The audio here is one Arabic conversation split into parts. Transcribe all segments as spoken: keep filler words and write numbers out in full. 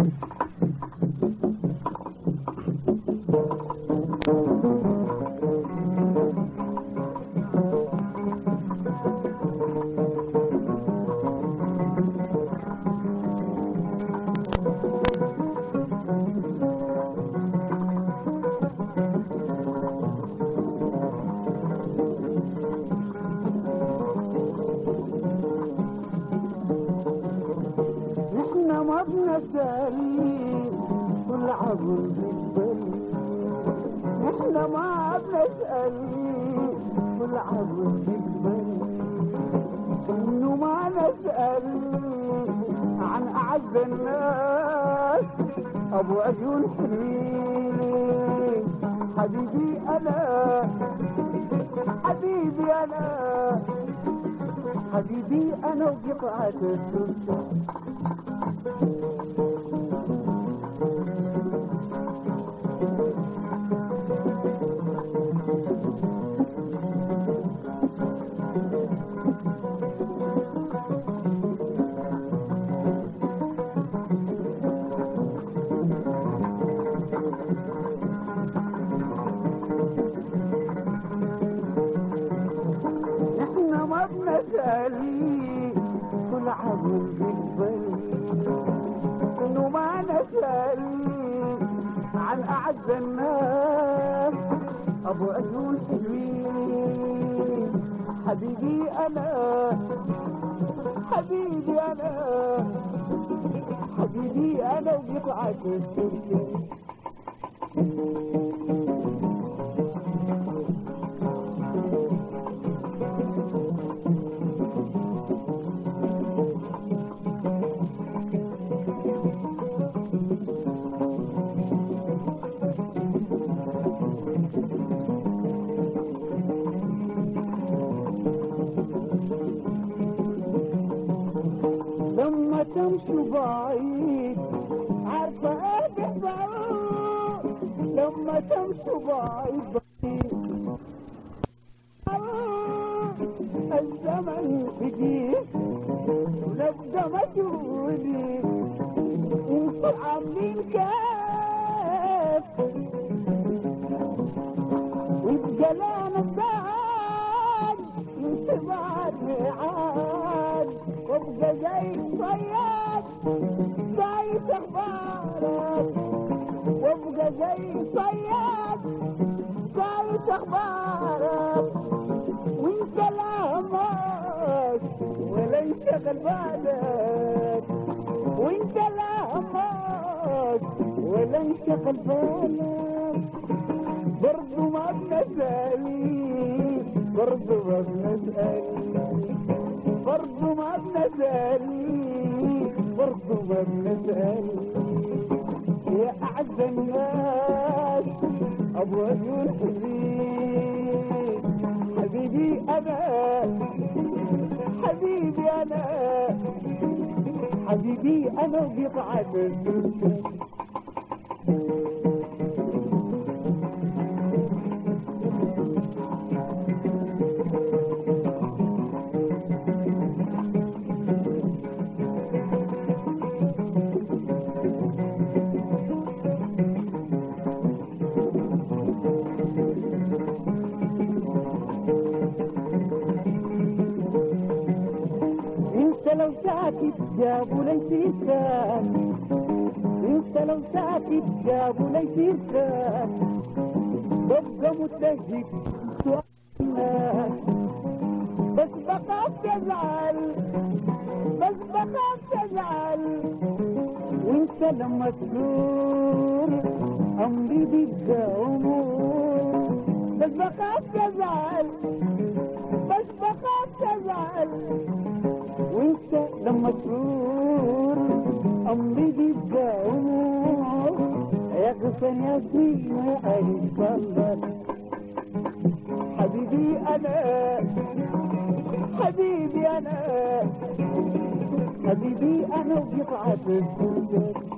نسألي كل عظم بالبلي، احنا ما بنسألي كل عظم بالبلي، انه ما نسألي عن اعز الناس ابو عيون حلوين. حبيبي انا حبيبي انا حبيبي انا وقطعة السلطان. احنا ما بنسألي كل عظم بالبلي، انه ما نسألي عن اعز الناس ابو عيون حلوين. حبيبي انا حبيبي انا حبيبي انا وقطعة السلطان. لما تمشوا بعيد عارفة ايه تحضروا، لما تمشوا بعيد بعيد الزمن بيجيك ونبقى مجهولين، انتوا عاملين كيف ويبقى لنا الزعل انتباه ميعاد، وابقى زي الصياد دايس اخبارك، وابقى زي الصياد دايس اخبارك، وانت لا همك ولا يشغل بالك، وانت لا همك ولا يشغل بالك. برضو ما بنسألي برضو ما بنسألي برضو ما بنسألي برضو ما بنسألي يا أعز الناس أبو عيون حلوين. حبيبي أنا حبيبي أنا حبيبي أنا وقطعة السلطان. لو ساكت جابوا لي سيسان، انت لو ساكت جابوا لي سيسان، ببقى متهجك سؤال الناس، بس بخاف تزعل بس بخاف تزعل، وانت لما تزور امري بيبقى امور، بس بخاف تزعل بس بخاف تزعل، وانت لما تزور امري بيبقى امور. يا غصن يا سنين ما اعرف الله. حبيبي انا حبيبي انا حبيبي انا وقطعة السلطان.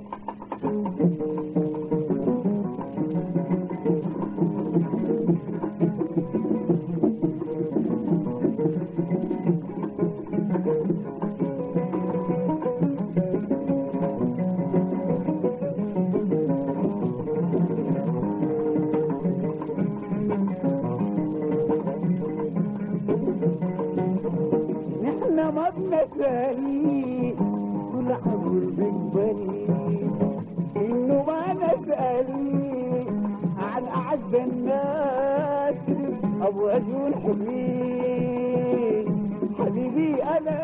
نسألي كل عمر بقبلي إنه ما نسألي عن أعز الناس أبو أجول حبيبي حبيبي أنا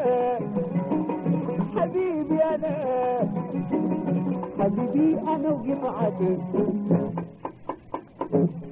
حبيبي أنا حبيبي أنا وقطعتك